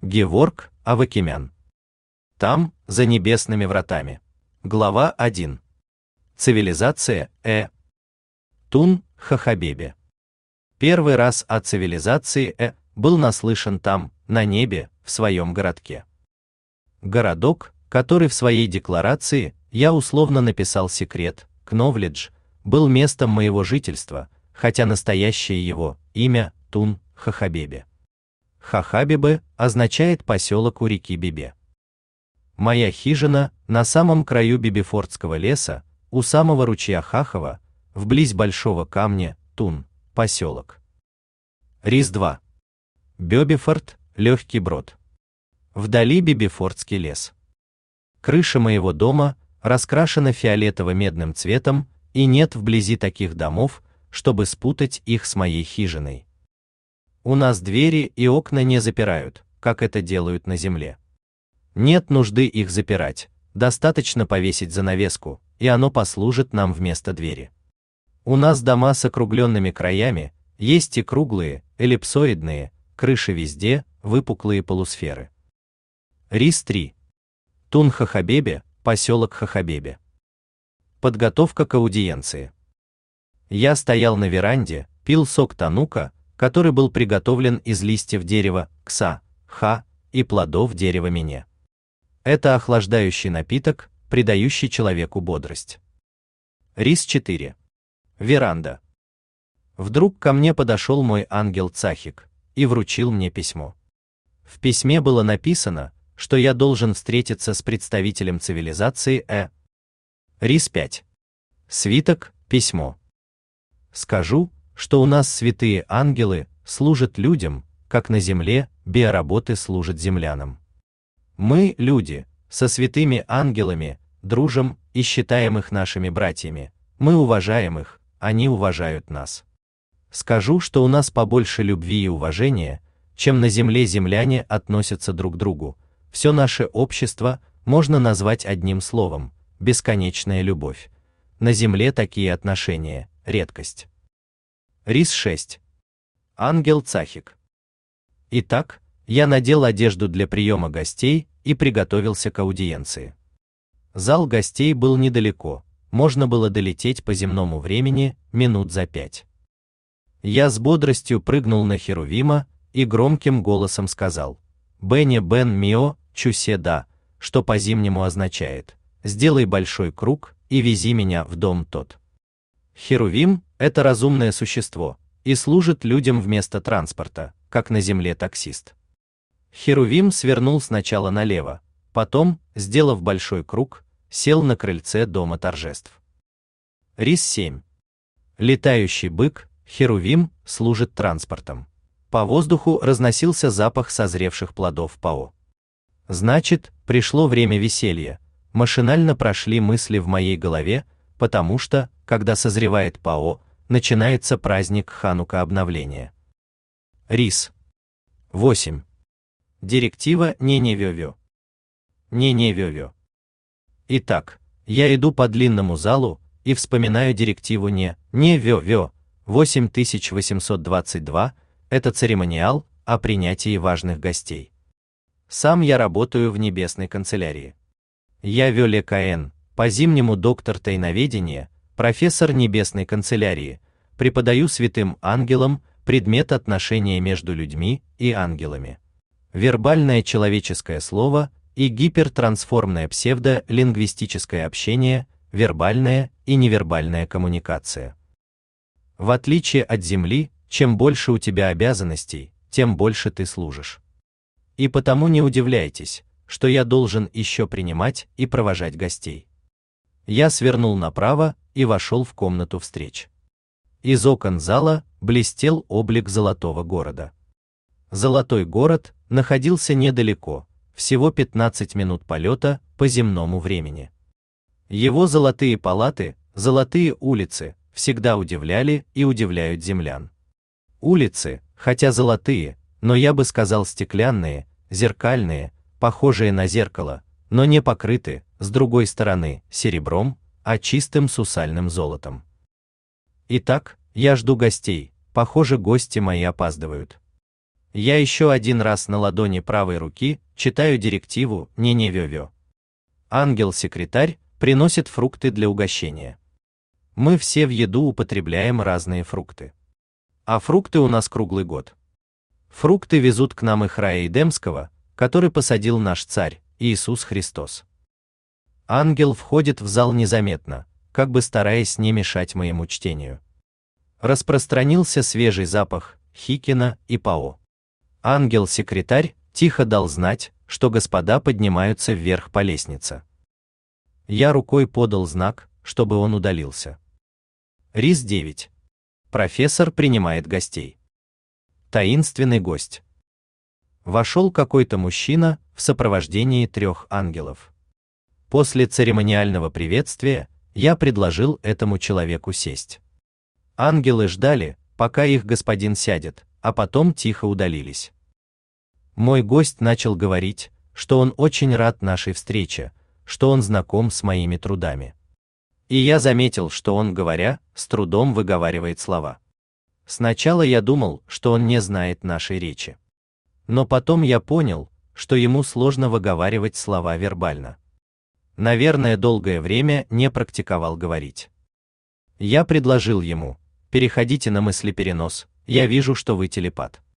Геворг Авакимян. Там, за небесными вратами. Глава 1. Цивилизация Тун Хахабебе. Первый раз о цивилизации был наслышан там, на небе, в своем городке. Городок, который в своей декларации я условно написал секрет, Кновледж, был местом моего жительства, хотя настоящее его имя Тун Хахабебе. Хахабебе означает поселок у реки Бебе. Моя хижина на самом краю Бебефордского леса, у самого ручья Хахова, вблизь большого камня, Тун, поселок. Рис 2. Бебефорд, легкий брод. Вдали Бебефордский лес. Крыша моего дома раскрашена фиолетово-медным цветом, и нет вблизи таких домов, чтобы спутать их с моей хижиной. У нас двери и окна не запирают, как это делают на земле. Нет нужды их запирать, достаточно повесить занавеску, и оно послужит нам вместо двери. У нас дома с округленными краями, есть и круглые, эллипсоидные, крыши везде, выпуклые полусферы. Рис 3. Тун Хахабебе, поселок Хахабебе. Подготовка к аудиенции. Я стоял на веранде, пил сок танука, который был приготовлен из листьев дерева кса, ха и плодов дерева мене. Это охлаждающий напиток, придающий человеку бодрость. Рис 4. Веранда. Вдруг ко мне подошел мой ангел Цахик и вручил мне письмо. В письме было написано, что я должен встретиться с представителем цивилизации Рис 5. Свиток, письмо. Скажу, что у нас святые ангелы служат людям, как на земле биоработы служат землянам. Мы, люди, со святыми ангелами, дружим и считаем их нашими братьями, мы уважаем их, они уважают нас. Скажу, что у нас побольше любви и уважения, чем на земле земляне относятся друг к другу. Все наше общество можно назвать одним словом – бесконечная любовь. На земле такие отношения – редкость. Рис 6. Ангел Цахик. Итак, я надел одежду для приема гостей и приготовился к аудиенции. Зал гостей был недалеко, можно было долететь по земному времени минут за 5. Я с бодростью прыгнул на Херувима и громким голосом сказал: «Бене бен мио, чусе да», что по-зимнему означает: «Сделай большой круг и вези меня в дом тот». Херувим – это разумное существо, и служит людям вместо транспорта, как на земле таксист. Херувим свернул сначала налево, потом, сделав большой круг, сел на крыльце дома торжеств. Рис 7. Летающий бык, Херувим, служит транспортом. По воздуху разносился запах созревших плодов ПАО. Значит, пришло время веселья. Машинально прошли мысли в моей голове, потому что, когда созревает ПАО, начинается праздник Ханука обновления. Рис 8. Директива не-не-вё-вё. Не-не-вё-вё. Итак, я иду по длинному залу и вспоминаю директиву не-не-вё-вё 8822, это церемониал о принятии важных гостей. Сам я работаю в небесной канцелярии. Я Вёле Каэн, по-зимнему доктор тайноведения, профессор небесной канцелярии, преподаю святым ангелам предмет отношения между людьми и ангелами. Вербальное человеческое слово и гипертрансформное псевдолингвистическое общение, вербальная и невербальная коммуникация. В отличие от Земли, чем больше у тебя обязанностей, тем больше ты служишь. И потому не удивляйтесь, что я должен еще принимать и провожать гостей. Я свернул направо и вошел в комнату встреч. Из окон зала блестел облик золотого города. Золотой город находился недалеко, всего 15 минут полета по земному времени. Его золотые палаты, золотые улицы всегда удивляли и удивляют землян. Улицы, хотя золотые, но я бы сказал стеклянные, зеркальные, похожие на зеркало, но не покрыты, с другой стороны, серебром, а чистым сусальным золотом. Итак, я жду гостей, похоже, гости мои опаздывают. Я еще один раз на ладони правой руки читаю директиву «Не-не-вё-вё». Ангел-секретарь приносит фрукты для угощения. Мы все в еду употребляем разные фрукты. А фрукты у нас круглый год. Фрукты везут к нам их рая Эдемского, который посадил наш царь, Иисус Христос. Ангел входит в зал незаметно, как бы стараясь не мешать моему чтению. Распространился свежий запах хикина и пао. Ангел-секретарь тихо дал знать, что господа поднимаются вверх по лестнице. Я рукой подал знак, чтобы он удалился. Рис 9. Профессор принимает гостей. Таинственный гость. Вошел какой-то мужчина в сопровождении 3 ангелов. После церемониального приветствия я предложил этому человеку сесть. Ангелы ждали, пока их господин сядет, а потом тихо удалились. Мой гость начал говорить, что он очень рад нашей встрече, что он знаком с моими трудами. И я заметил, что он, говоря, с трудом выговаривает слова. Сначала я думал, что он не знает нашей речи. Но потом я понял, что ему сложно выговаривать слова вербально. Наверное, долгое время не практиковал говорить. Я предложил ему: переходите на мыслеперенос, я вижу, что вы телепат.